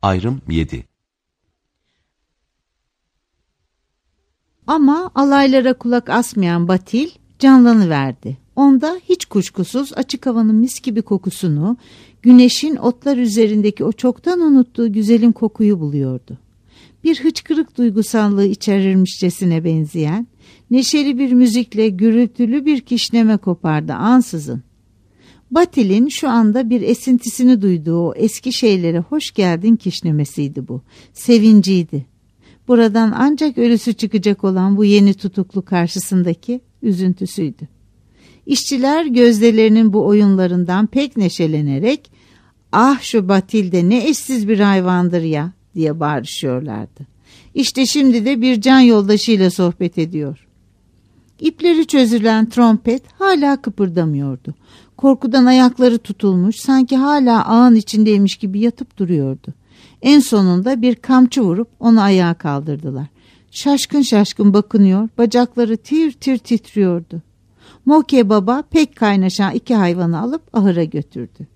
Ayrım 7. Ama alaylara kulak asmayan Batil canlanıverdi. Onda hiç kuşkusuz açık havanın mis gibi kokusunu, güneşin otlar üzerindeki o çoktan unuttuğu güzelim kokuyu buluyordu. Bir hıçkırık duygusallığı içerirmişçesine benzeyen, neşeli bir müzikle gürültülü bir kişneme kopardı ansızın. Batil'in şu anda bir esintisini duyduğu o eski şeylere hoş geldin kişnemesiydi bu. Sevinciydi. Buradan ancak ölüsü çıkacak olan bu yeni tutuklu karşısındaki üzüntüsüydü. İşçiler gözdelerinin bu oyunlarından pek neşelenerek "Ah şu Batil de ne eşsiz bir hayvandır ya" diye bağırışıyorlardı. İşte şimdi de bir can yoldaşıyla sohbet ediyor. İpleri çözülen trompet hala kıpırdamıyordu. Korkudan ayakları tutulmuş, sanki hala ağın içindeymiş gibi yatıp duruyordu. En sonunda bir kamçı vurup onu ayağa kaldırdılar. Şaşkın şaşkın bakınıyor, bacakları tir tir titriyordu. Moke Baba pek kaynaşan iki hayvanı alıp ahıra götürdü.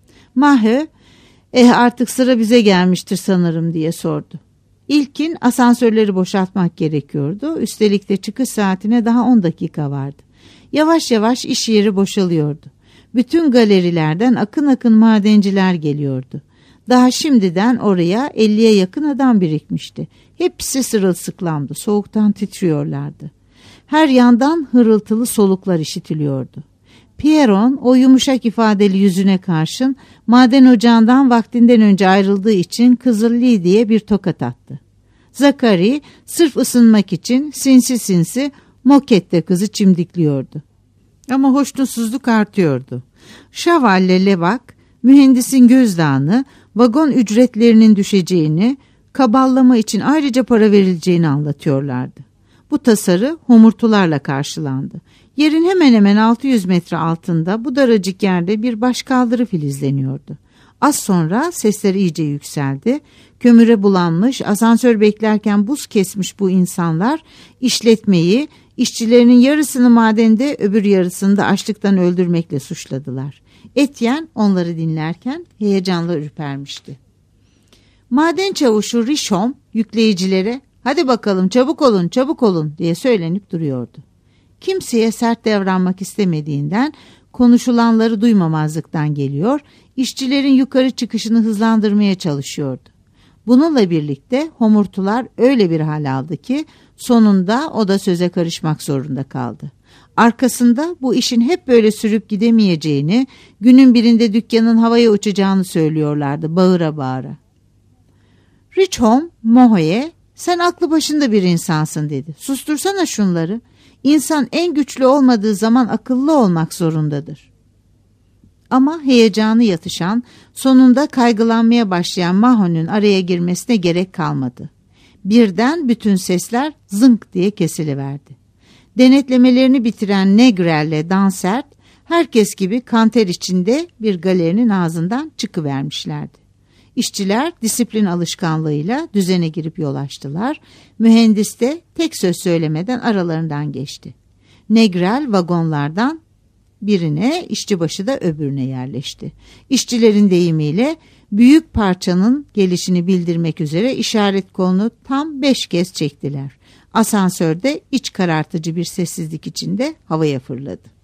Mahö, artık sıra bize gelmiştir sanırım diye sordu. İlkin asansörleri boşaltmak gerekiyordu. Üstelik de çıkış saatine daha 10 dakika vardı. Yavaş yavaş iş yeri boşalıyordu. Bütün galerilerden akın akın madenciler geliyordu. Daha şimdiden oraya 50'ye yakın adam birikmişti. Hepsi sırılsıklamdı, soğuktan titriyorlardı. Her yandan hırıltılı soluklar işitiliyordu. Pierron o yumuşak ifadeli yüzüne karşın maden ocağından vaktinden önce ayrıldığı için Kızılli diye bir tokat attı. Zakari sırf ısınmak için sinsi sinsi Mokette kızı çimdikliyordu. Ama hoşnutsuzluk artıyordu. Şavalle Levak mühendisin gözdağını, vagon ücretlerinin düşeceğini, kaballama için ayrıca para verileceğini anlatıyorlardı. Bu tasarı homurtularla karşılandı. Yerin hemen hemen 600 metre altında bu daracık yerde bir başkaldırı filizleniyordu. Az sonra sesler iyice yükseldi. Kömüre bulanmış, asansör beklerken buz kesmiş bu insanlar işletmeyi, işçilerinin yarısını madende, öbür yarısını da açlıktan öldürmekle suçladılar. Etienne onları dinlerken heyecanla ürpermişti. Maden çavuşu Richomme yükleyicilere "Hadi bakalım çabuk olun, çabuk olun" diye söylenip duruyordu. Kimseye sert davranmak istemediğinden konuşulanları duymamazlıktan geliyor, işçilerin yukarı çıkışını hızlandırmaya çalışıyordu. Bununla birlikte homurtular öyle bir hal aldı ki sonunda o da söze karışmak zorunda kaldı. Arkasında bu işin hep böyle sürüp gidemeyeceğini, günün birinde dükkanın havaya uçacağını söylüyorlardı bağıra bağıra. Richomme Moho'ya "Sen aklı başında bir insansın" dedi. "Sustursana şunları. İnsan en güçlü olmadığı zaman akıllı olmak zorundadır." Ama heyecanı yatışan, sonunda kaygılanmaya başlayan Mahon'un araya girmesine gerek kalmadı. Birden bütün sesler zınk diye kesiliverdi. Denetlemelerini bitiren Negrel'le Dansert herkes gibi kanter içinde bir galerinin ağzından çıkıvermişlerdi. İşçiler disiplin alışkanlığıyla düzene girip yol açtılar. Mühendis de tek söz söylemeden aralarından geçti. Negrel vagonlardan birine, işçibaşı da öbürüne yerleşti. İşçilerin deyimiyle büyük parçanın gelişini bildirmek üzere işaret kolunu tam 5 kez çektiler. Asansörde iç karartıcı bir sessizlik içinde havaya fırladı.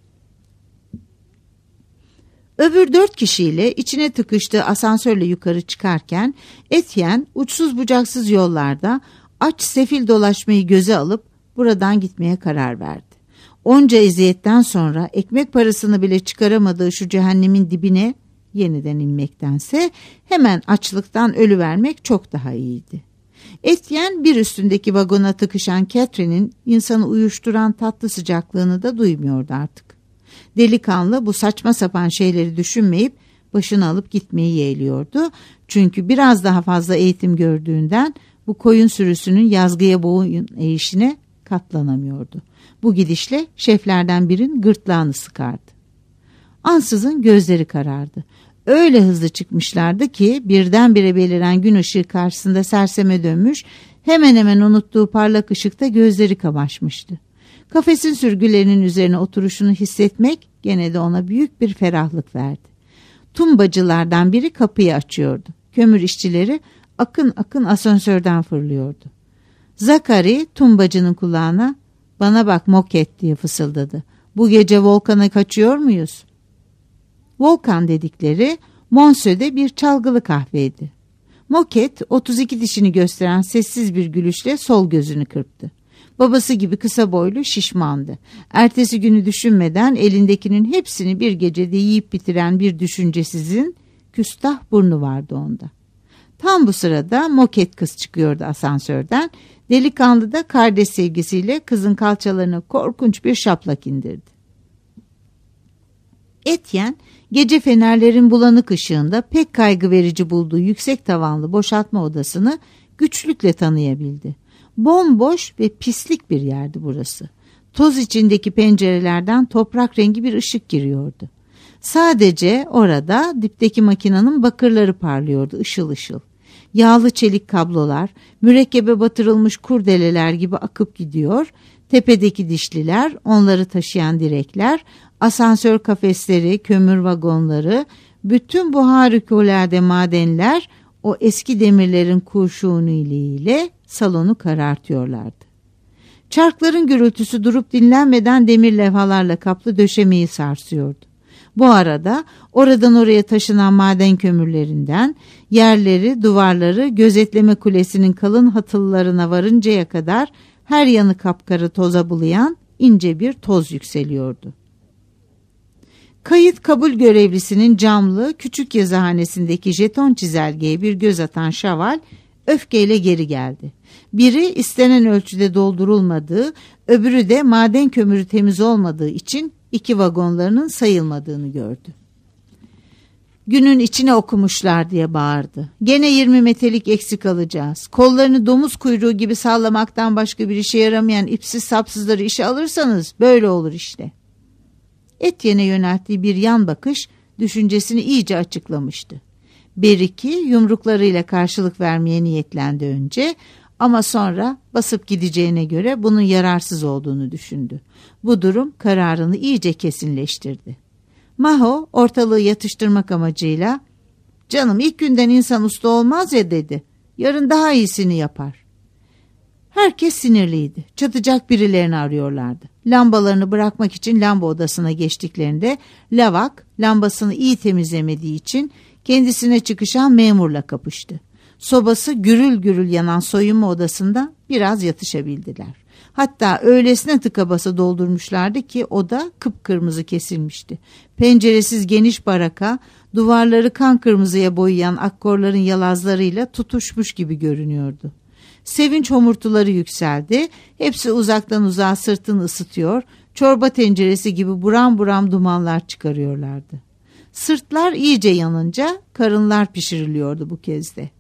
Öbür 4 kişiyle içine tıkıştığı asansörle yukarı çıkarken Etienne uçsuz bucaksız yollarda aç sefil dolaşmayı göze alıp buradan gitmeye karar verdi. Onca eziyetten sonra ekmek parasını bile çıkaramadığı şu cehennemin dibine yeniden inmektense hemen açlıktan ölüvermek çok daha iyiydi. Etienne bir üstündeki vagona tıkışan Catherine'in insanı uyuşturan tatlı sıcaklığını da duymuyordu artık. Delikanlı bu saçma sapan şeyleri düşünmeyip başını alıp gitmeyi yeğliyordu. Çünkü biraz daha fazla eğitim gördüğünden bu koyun sürüsünün yazgıya boyun eğişine katlanamıyordu. Bu gidişle şeflerden birinin gırtlağını sıkardı. Ansızın gözleri karardı. Öyle hızlı çıkmışlardı ki birdenbire beliren gün ışığı karşısında serseme dönmüş, hemen hemen unuttuğu parlak ışıkta gözleri kamaşmıştı. Kafesin sürgülerinin üzerine oturuşunu hissetmek gene de ona büyük bir ferahlık verdi. Tumbacılardan biri kapıyı açıyordu. Kömür işçileri akın akın asansörden fırlıyordu. Zakari tumbacının kulağına "Bana bak Moket" diye fısıldadı. "Bu gece Volkan'a kaçıyor muyuz?" Volkan dedikleri Monceau'de bir çalgılı kahveydi. Moket 32 dişini gösteren sessiz bir gülüşle sol gözünü kırptı. Babası gibi kısa boylu, şişmandı. Ertesi günü düşünmeden elindekinin hepsini bir gecede yiyip bitiren bir düşüncesizin küstah burnu vardı onda. Tam bu sırada Moket kız çıkıyordu asansörden. Delikanlı da kardeş sevgisiyle kızın kalçalarına korkunç bir şaplak indirdi. Etienne gece fenerlerin bulanık ışığında pek kaygı verici bulduğu yüksek tavanlı boşaltma odasını güçlükle tanıyabildi. Bomboş ve pislik bir yerdi burası. Toz içindeki pencerelerden toprak rengi bir ışık giriyordu. Sadece orada dipteki makinenin bakırları parlıyordu ışıl ışıl. Yağlı çelik kablolar, mürekkebe batırılmış kurdeleler gibi akıp gidiyor. Tepedeki dişliler, onları taşıyan direkler, asansör kafesleri, kömür vagonları, bütün bu harikulade madenler o eski demirlerin kurşuniliğiyle salonu karartıyorlardı. Çarkların gürültüsü durup dinlenmeden demir levhalarla kaplı döşemeyi sarsıyordu. Bu arada oradan oraya taşınan maden kömürlerinden yerleri, duvarları gözetleme kulesinin kalın hatıllarına varıncaya kadar her yanı kapkara toza bulayan ince bir toz yükseliyordu. Kayıt kabul görevlisinin camlı küçük yazıhanesindeki jeton çizelgeye bir göz atan Şaval öfkeyle geri geldi. Biri istenen ölçüde doldurulmadığı, öbürü de maden kömürü temiz olmadığı için 2 vagonlarının sayılmadığını gördü. "Günün içine okumuşlar" diye bağırdı. "Gene 20 metrelik eksik alacağız. Kollarını domuz kuyruğu gibi sallamaktan başka bir işe yaramayan ipsiz sapsızları işe alırsanız böyle olur işte." Etienne'e yönelttiği bir yan bakış düşüncesini iyice açıklamıştı. Beriki yumruklarıyla karşılık vermeye niyetlendi önce ama sonra basıp gideceğine göre bunun yararsız olduğunu düşündü. Bu durum kararını iyice kesinleştirdi. Maho ortalığı yatıştırmak amacıyla "Canım, ilk günden insan usta olmaz ya" dedi. "Yarın daha iyisini yapar." Herkes sinirliydi. Çatacak birilerini arıyorlardı. Lambalarını bırakmak için lamba odasına geçtiklerinde Lavak lambasını iyi temizlemediği için kendisine çıkışan memurla kapıştı. Sobası gürül gürül yanan soyunma odasında biraz yatışabildiler. Hatta öylesine tıka basa doldurmuşlardı ki oda kıpkırmızı kesilmişti. Penceresiz geniş baraka duvarları kan kırmızıya boyayan akkorların yalazlarıyla tutuşmuş gibi görünüyordu. Sevinç homurtuları yükseldi. Hepsi uzaktan uzağa sırtını ısıtıyor, çorba tenceresi gibi buram buram dumanlar çıkarıyorlardı. Sırtlar iyice yanınca karınlar pişiriliyordu bu kez de.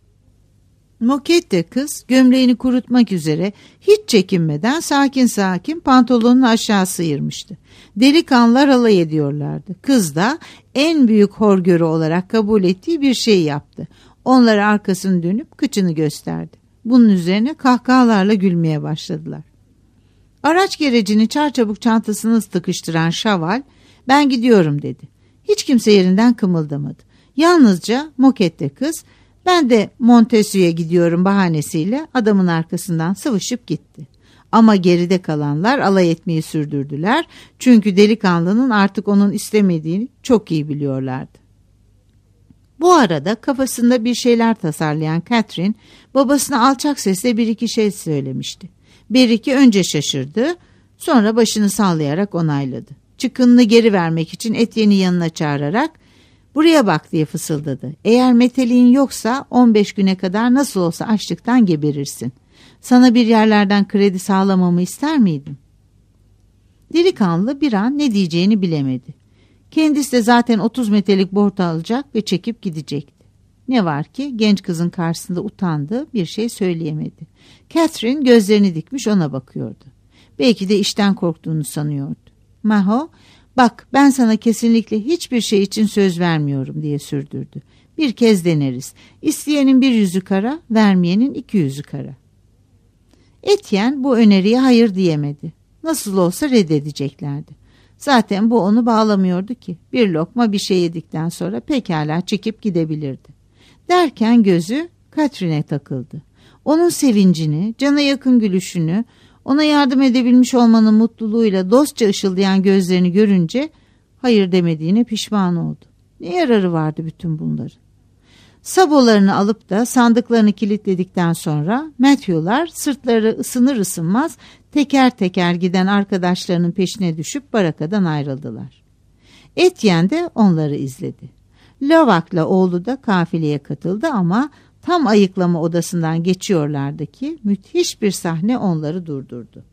Moket de kız gömleğini kurutmak üzere hiç çekinmeden sakin sakin pantolonunu aşağı sıyırmıştı. Delikanlılar alay ediyorlardı. Kız da en büyük horgörü olarak kabul ettiği bir şey yaptı. Onlara arkasını dönüp kıçını gösterdi. Bunun üzerine kahkahalarla gülmeye başladılar. Araç gerecini çarçabuk çantasına sıkıştıran Şaval "Ben gidiyorum" dedi. Hiç kimse yerinden kımıldamadı. Yalnızca Mokette kız "Ben de Montessu'ya gidiyorum" bahanesiyle adamın arkasından sıvışıp gitti. Ama geride kalanlar alay etmeyi sürdürdüler. Çünkü delikanlının artık onun istemediğini çok iyi biliyorlardı. Bu arada kafasında bir şeyler tasarlayan Catherine babasına alçak sesle bir iki şey söylemişti. Beriki önce şaşırdı, sonra başını sallayarak onayladı. Çıkınını geri vermek için Etienne'i yanına çağırarak "Buraya bak" diye fısıldadı. "Eğer meteliğin yoksa 15 güne kadar nasıl olsa açlıktan geberirsin. Sana bir yerlerden kredi sağlamamı ister miydin?" Delikanlı bir an ne diyeceğini bilemedi. Kendisi de zaten 30 metrelik borç alacak ve çekip gidecekti. Ne var ki genç kızın karşısında utandı, bir şey söyleyemedi. Catherine gözlerini dikmiş ona bakıyordu. Belki de işten korktuğunu sanıyordu. Maho, "Bak, ben sana kesinlikle hiçbir şey için söz vermiyorum" diye sürdürdü. "Bir kez deneriz. İsteyenin 1 yüzü kara, vermeyenin 2 yüzü kara." Etienne bu öneriye hayır diyemedi. Nasıl olsa reddedeceklerdi. Zaten bu onu bağlamıyordu ki. Bir lokma bir şey yedikten sonra pekala çekip gidebilirdi. Derken gözü Katherine'e takıldı. Onun sevincini, cana yakın gülüşünü, ona yardım edebilmiş olmanın mutluluğuyla dostça ışıldayan gözlerini görünce hayır demediğine pişman oldu. Ne yararı vardı bütün bunların? Sabolarını alıp da sandıklarını kilitledikten sonra Matthew'lar sırtları ısınır ısınmaz teker teker giden arkadaşlarının peşine düşüp barakadan ayrıldılar. Etienne de onları izledi. Lavak'la oğlu da kafileye katıldı ama tam ayıklama odasından geçiyorlardı ki müthiş bir sahne onları durdurdu.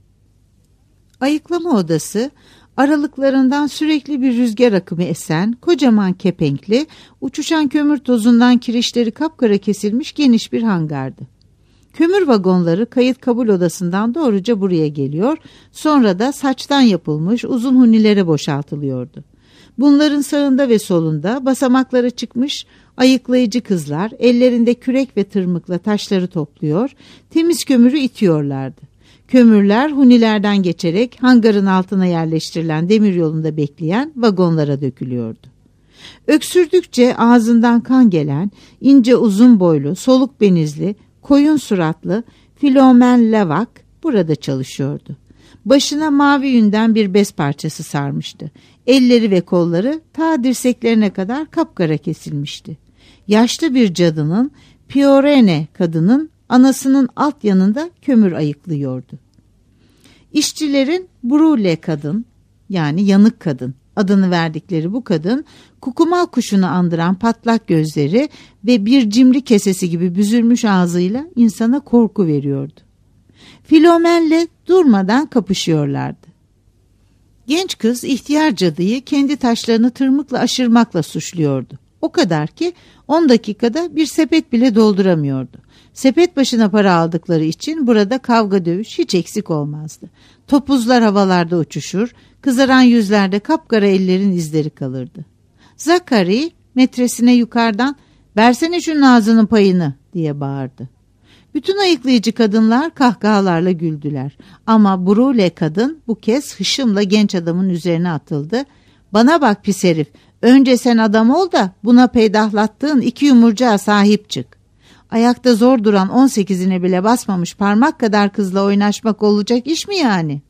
Ayıklama odası aralıklarından sürekli bir rüzgar akımı esen, kocaman kepenkli, uçuşan kömür tozundan kirişleri kapkara kesilmiş geniş bir hangardı. Kömür vagonları kayıt kabul odasından doğruca buraya geliyor, sonra da saçtan yapılmış uzun hunilere boşaltılıyordu. Bunların sağında ve solunda basamaklara çıkmış ayıklayıcı kızlar ellerinde kürek ve tırmıkla taşları topluyor, temiz kömürü itiyorlardı. Kömürler hunilerden geçerek hangarın altına yerleştirilen demiryolunda bekleyen vagonlara dökülüyordu. Öksürdükçe ağzından kan gelen ince uzun boylu, soluk benizli, koyun suratlı Philomen Lavak burada çalışıyordu. Başına mavi yünden bir bez parçası sarmıştı. Elleri ve kolları ta dirseklerine kadar kapkara kesilmişti. Yaşlı bir cadının, Piorene kadının anasının alt yanında kömür ayıklıyordu. İşçilerin Brule kadın, yani yanık kadın adını verdikleri bu kadın, kukumav kuşunu andıran patlak gözleri ve bir cimri kesesi gibi büzülmüş ağzıyla insana korku veriyordu. Philomen'le durmadan kapışıyorlardı. Genç kız ihtiyar cadıyı kendi taşlarını tırmıkla aşırmakla suçluyordu. O kadar ki 10 dakikada bir sepet bile dolduramıyordu. Sepet başına para aldıkları için burada kavga dövüş hiç eksik olmazdı. Topuzlar havalarda uçuşur, kızaran yüzlerde kapkara ellerin izleri kalırdı. Zakari metresine yukarıdan "Versene şunun ağzının payını" diye bağırdı. Bütün ayıklayıcı kadınlar kahkahalarla güldüler. Ama Brule kadın bu kez hışımla genç adamın üzerine atıldı. "Bana bak pis herif, önce sen adam ol da buna peydahlattığın 2 yumurcağa sahip çık. Ayakta zor duran 18'ine bile basmamış parmak kadar kızla oynaşmak olacak iş mi yani?"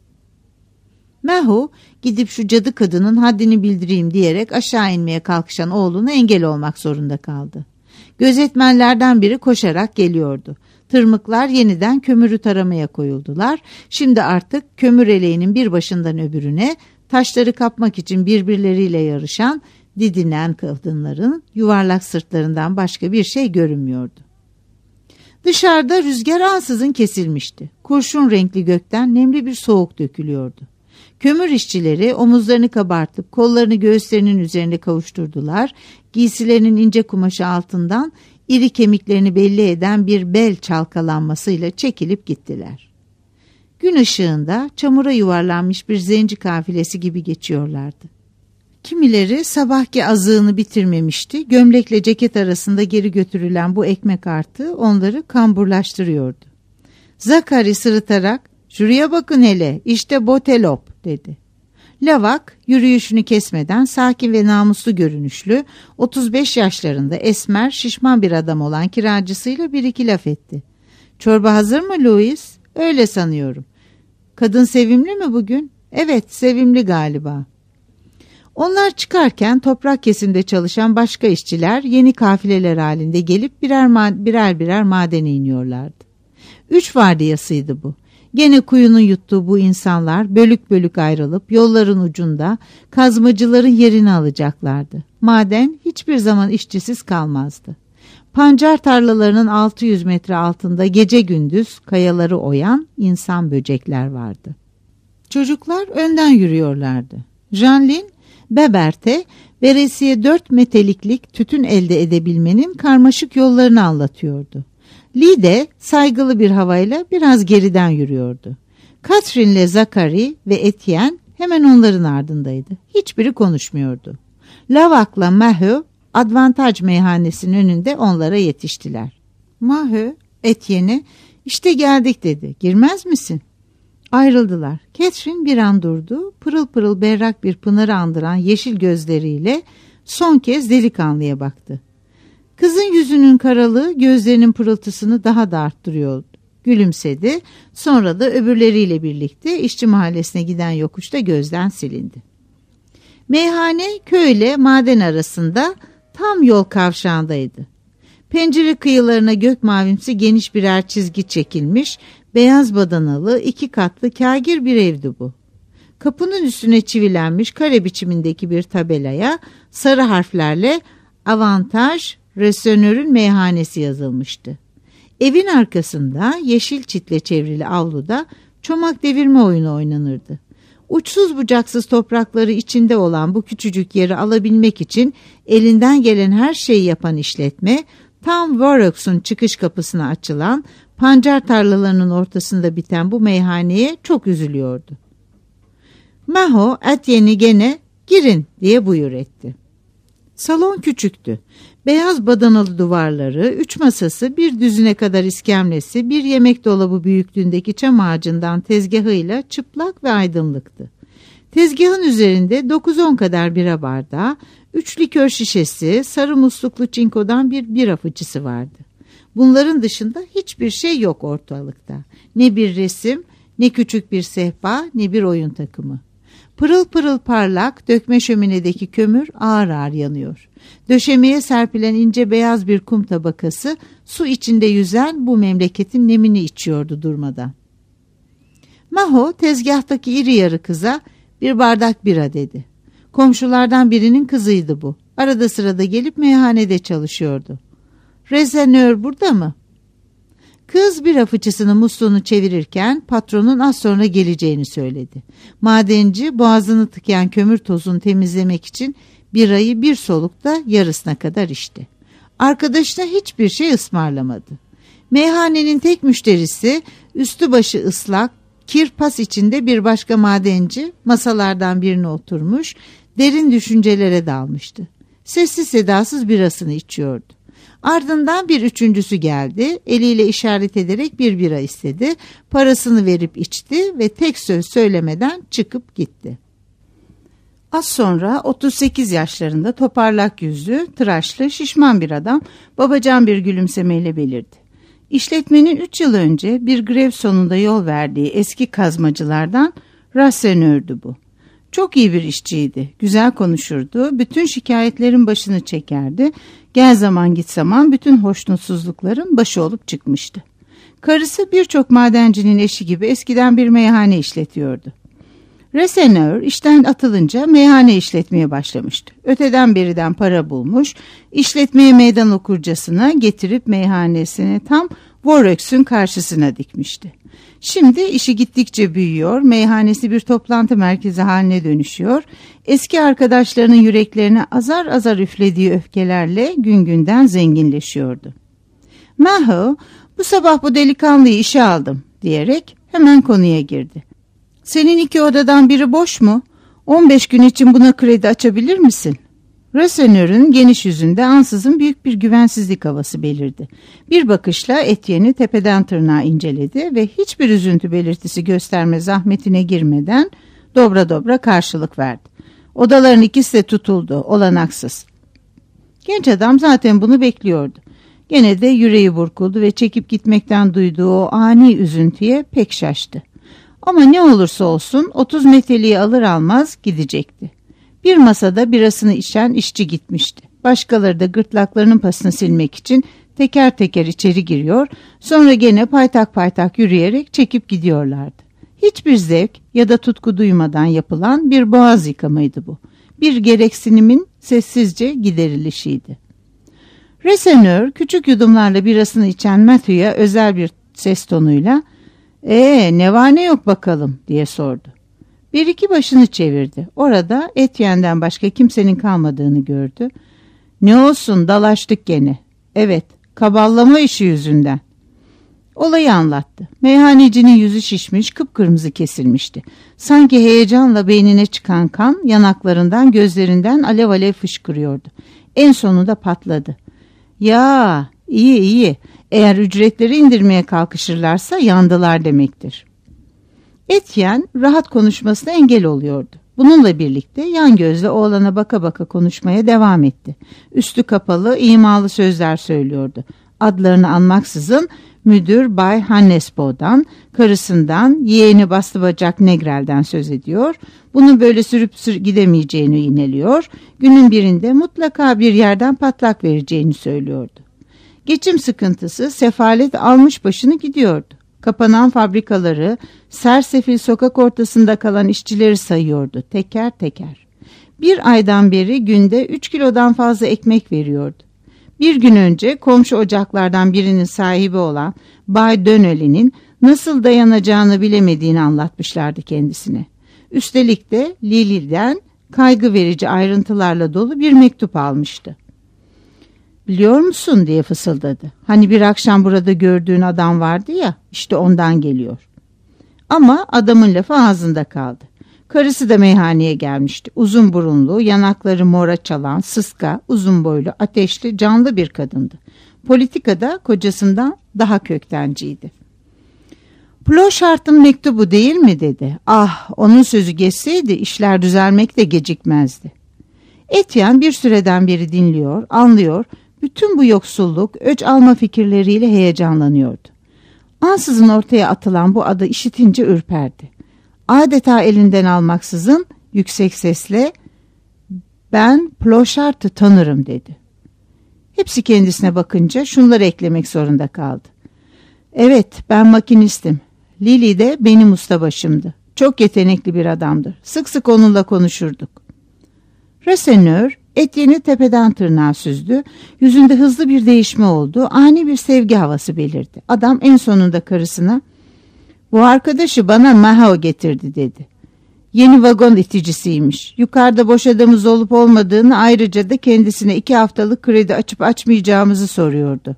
Mahu gidip şu cadı kadının haddini bildireyim diyerek aşağı inmeye kalkışan oğluna engel olmak zorunda kaldı. Gözetmenlerden biri koşarak geliyordu. Tırmıklar yeniden kömürü taramaya koyuldular. Şimdi artık kömür eleğinin bir başından öbürüne taşları kapmak için birbirleriyle yarışan, didinen kadınların yuvarlak sırtlarından başka bir şey görünmüyordu. Dışarıda rüzgar ansızın kesilmişti. Kurşun renkli gökten nemli bir soğuk dökülüyordu. Kömür işçileri omuzlarını kabartıp kollarını göğüslerinin üzerinde kavuşturdular. Giysilerinin ince kumaşı altından iri kemiklerini belli eden bir bel çalkalanmasıyla çekilip gittiler. Gün ışığında çamura yuvarlanmış bir zenci kafilesi gibi geçiyorlardı. Kimileri sabahki azığını bitirmemişti. Gömlekle ceket arasında geri götürülen bu ekmek artığı onları kamburlaştırıyordu. Zakari sırıtarak "Şuraya bakın hele, işte Botelop" dedi. Lavak yürüyüşünü kesmeden sakin ve namuslu görünüşlü 35 yaşlarında esmer şişman bir adam olan kiracısıyla bir iki laf etti. "Çorba hazır mı Louis?" "Öyle sanıyorum." "Kadın sevimli mi bugün?" "Evet, sevimli galiba." Onlar çıkarken toprak kesimde çalışan başka işçiler yeni kafileler halinde gelip birer madene iniyorlardı. 3 vardiyasıydı bu. Gene kuyunun yuttuğu bu insanlar bölük bölük ayrılıp yolların ucunda kazmacıların yerini alacaklardı. Maden hiçbir zaman işçisiz kalmazdı. Pancar tarlalarının 600 metre altında gece gündüz kayaları oyan insan böcekler vardı. Çocuklar önden yürüyorlardı. Jeanlin, Bebert'e veresiye 4 meteliklik tütün elde edebilmenin karmaşık yollarını anlatıyordu. Lee de saygılı bir havayla biraz geriden yürüyordu. Catherine'le Zakari ve Etienne hemen onların ardındaydı. Hiçbiri konuşmuyordu. Lavak'la Maheu Advantaj meyhanesinin önünde onlara yetiştiler. Maheu Etienne'e "İşte geldik" dedi. "Girmez misin?" Ayrıldılar. Catherine bir an durdu. Pırıl pırıl berrak bir pınarı andıran yeşil gözleriyle son kez delikanlıya baktı. Kızın yüzünün karalığı gözlerinin pırıltısını daha da arttırıyordu. Gülümsedi, sonra da öbürleriyle birlikte işçi mahallesine giden yokuşta gözden silindi. Meyhane köyle maden arasında tam yol kavşağındaydı. Pencere kıyılarına gök mavimsi geniş birer çizgi çekilmiş, beyaz badanalı 2 katlı kâgir bir evdi bu. Kapının üstüne çivilenmiş kare biçimindeki bir tabelaya sarı harflerle "Avantaj Resönör'ün meyhanesi" yazılmıştı. Evin arkasında yeşil çitle çevrili avluda çomak devirme oyunu oynanırdı. Uçsuz bucaksız toprakları içinde olan bu küçücük yeri alabilmek için elinden gelen her şeyi yapan işletme, tam Works'un çıkış kapısına açılan pancar tarlalarının ortasında biten bu meyhaneye çok üzülüyordu. Maho Etienne'i gene "Girin" diye buyur etti. Salon küçüktü. Beyaz badanalı duvarları, 3 masası, bir düzine kadar iskemlesi, bir yemek dolabı büyüklüğündeki çam ağacından tezgahıyla çıplak ve aydınlıktı. Tezgahın üzerinde 9-10 kadar bira bardağı, 3 likör şişesi, sarı musluklu çinkodan bir bira fıçısı vardı. Bunların dışında hiçbir şey yok ortalıkta. Ne bir resim, ne küçük bir sehpa, ne bir oyun takımı. Pırıl pırıl parlak dökme şöminedeki kömür ağır ağır yanıyor. Döşemeye serpilen ince beyaz bir kum tabakası su içinde yüzen bu memleketin nemini içiyordu durmadan. Maho tezgahtaki iri yarı kıza "Bir bardak bira" dedi. Komşulardan birinin kızıydı bu. Arada sırada gelip meyhanede çalışıyordu. "Resönör burada mı?" Kız bira fıçısının musluğunu çevirirken patronun az sonra geleceğini söyledi. Madenci boğazını tıkayan kömür tozunu temizlemek için birayı bir solukta yarısına kadar içti. Arkadaşına hiçbir şey ısmarlamadı. Meyhanenin tek müşterisi, üstü başı ıslak, kirpas içinde bir başka madenci masalardan birine oturmuş, derin düşüncelere dalmıştı. Sessiz sedasız birasını içiyordu. Ardından bir üçüncüsü geldi, eliyle işaret ederek bir bira istedi, parasını verip içti ve tek söz söylemeden çıkıp gitti. Az sonra 38 yaşlarında toparlak yüzlü, tıraşlı, şişman bir adam babacan bir gülümsemeyle belirdi. İşletmenin 3 yıl önce bir grev sonunda yol verdiği eski kazmacılardan Rassenör'dü bu. Çok iyi bir işçiydi, güzel konuşurdu, bütün şikayetlerin başını çekerdi, gel zaman git zaman bütün hoşnutsuzlukların başı olup çıkmıştı. Karısı birçok madencinin eşi gibi eskiden bir meyhane işletiyordu. Rassenör işten atılınca meyhane işletmeye başlamıştı. Öteden beriden para bulmuş, işletmeye meydan okurcasına getirip meyhanesini tam Works'ün karşısına dikmişti. Şimdi işi gittikçe büyüyor, meyhanesi bir toplantı merkezi haline dönüşüyor, eski arkadaşlarının yüreklerine azar azar üflediği öfkelerle gün günden zenginleşiyordu. Maho, "Bu sabah bu delikanlıyı işe aldım" diyerek hemen konuya girdi. "Senin 2 odadan biri boş mu? 15 gün için buna kredi açabilir misin?" Rassenör'ün geniş yüzünde ansızın büyük bir güvensizlik havası belirdi. Bir bakışla Etienne'i tepeden tırnağa inceledi ve hiçbir üzüntü belirtisi gösterme zahmetine girmeden dobra dobra karşılık verdi. Odaların ikisi de tutuldu, olanaksız. Genç adam zaten bunu bekliyordu. Gene de yüreği burkuldu ve çekip gitmekten duyduğu o ani üzüntüye pek şaştı. Ama ne olursa olsun 30 metreliği alır almaz gidecekti. Bir masada birasını içen işçi gitmişti. Başkaları da gırtlaklarının pasını silmek için teker teker içeri giriyor, sonra gene paytak paytak yürüyerek çekip gidiyorlardı. Hiçbir zevk ya da tutku duymadan yapılan bir boğaz yıkamaydı bu. Bir gereksinimin sessizce giderilişiydi. Rassenör küçük yudumlarla birasını içen Matthew'a özel bir ses tonuyla ne var ne yok bakalım" diye sordu. Bir iki başını çevirdi. Orada Etienne'den başka kimsenin kalmadığını gördü. "Ne olsun, dalaştık gene." "Evet, kaballama işi yüzünden." Olayı anlattı. Meyhanecinin yüzü şişmiş, kıpkırmızı kesilmişti. Sanki heyecanla beynine çıkan kan yanaklarından, gözlerinden alev alev fışkırıyordu. En sonunda patladı. "Ya, iyi. Eğer ücretleri indirmeye kalkışırlarsa yandılar demektir." Etienne rahat konuşmasına engel oluyordu. Bununla birlikte yan gözle oğlana baka baka konuşmaya devam etti. Üstü kapalı, imalı sözler söylüyordu. Adlarını anmaksızın müdür Bay Hannesbo'dan, karısından, yeğeni bastı bacak Negrel'den söz ediyor. Bunun böyle sürüp gidemeyeceğini yineliyor. Günün birinde mutlaka bir yerden patlak vereceğini söylüyordu. Geçim sıkıntısı, sefalet almış başını gidiyordu. Kapanan fabrikaları, sersefil sokak ortasında kalan işçileri sayıyordu teker teker. Bir aydan beri günde 3 kilodan fazla ekmek veriyordu. Bir gün önce komşu ocaklardan birinin sahibi olan Bay Döneli'nin nasıl dayanacağını bilemediğini anlatmışlardı kendisine. Üstelik de Lili'den kaygı verici ayrıntılarla dolu bir mektup almıştı. "Biliyor musun?" diye fısıldadı. "Hani bir akşam burada gördüğün adam vardı ya, işte ondan geliyor." Ama adamın lafı ağzında kaldı. Karısı da meyhaneye gelmişti. Uzun burunlu, yanakları mora çalan, sıska, uzun boylu, ateşli, canlı bir kadındı. Politikada kocasından daha köktenciydi. "Ploşart'ın mektubu değil mi?" dedi. "Ah, onun sözü geçseydi işler düzelmek de gecikmezdi." Etienne bir süreden beri dinliyor, anlıyor, bütün bu yoksulluk, öç alma fikirleriyle heyecanlanıyordu. Ansızın ortaya atılan bu adı işitince ürperdi. Adeta elinden almaksızın yüksek sesle "Ben Ploşart'ı tanırım" dedi. Hepsi kendisine bakınca şunları eklemek zorunda kaldı. "Evet, ben makinistim. Lili de benim ustabaşımdı. Çok yetenekli bir adamdır. Sık sık onunla konuşurduk." Rasseneur Etienne'i tepeden tırnağa süzdü. Yüzünde hızlı bir değişme oldu. Ani bir sevgi havası belirdi. Adam en sonunda karısına "Bu arkadaşı bana Mahao getirdi" dedi. "Yeni vagon iticisiymiş. Yukarıda boş adamız olup olmadığını, ayrıca da kendisine 2 haftalık kredi açıp açmayacağımızı soruyordu."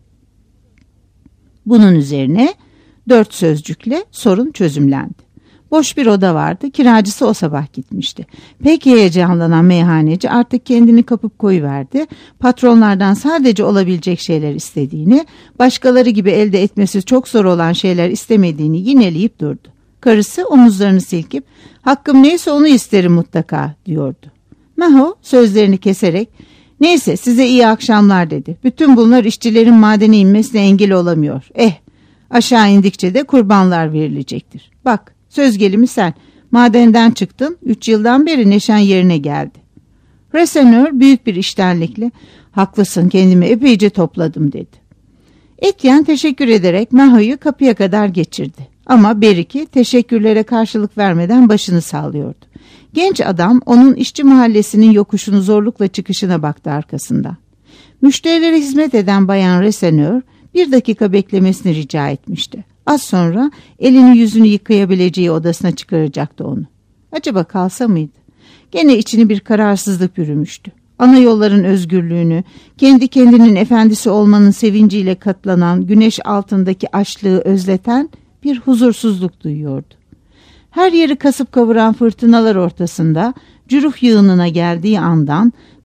Bunun üzerine 4 sözcükle sorun çözümlendi. Boş bir oda vardı. Kiracısı o sabah gitmişti. Pek heyecanlanan meyhaneci artık kendini kapıp koyuverdi. Patronlardan sadece olabilecek şeyler istediğini, başkaları gibi elde etmesi çok zor olan şeyler istemediğini yineleyip durdu. Karısı omuzlarını silkip "Hakkım neyse onu isterim mutlaka" diyordu. Mahao sözlerini keserek "Neyse, size iyi akşamlar" dedi. "Bütün bunlar işçilerin madene inmesine engel olamıyor. Aşağı indikçe de kurbanlar verilecektir. Bak, söz gelimi sen. Madenden çıktın, 3 yıldan beri neşen yerine geldi." Rasseneur büyük bir iştenlikle "Haklısın, kendimi epeyce topladım" dedi. Etienne teşekkür ederek Mahao'yu kapıya kadar geçirdi. Ama Beriki teşekkürlere karşılık vermeden başını sallıyordu. Genç adam onun işçi mahallesinin yokuşunu zorlukla çıkışına baktı arkasından. Müşterilere hizmet eden Bayan Rasseneur 1 dakika beklemesini rica etmişti. Az sonra elini yüzünü yıkayabileceği odasına çıkaracaktı onu. Acaba kalsa mıydı? Gene içini bir kararsızlık bürümüştü. Ana yolların özgürlüğünü, kendi kendinin efendisi olmanın sevinciyle katlanan, güneş altındaki açlığı özleten bir huzursuzluk duyuyordu. Her yeri kasıp kavuran fırtınalar ortasında Cüruf yığınına geldiği andan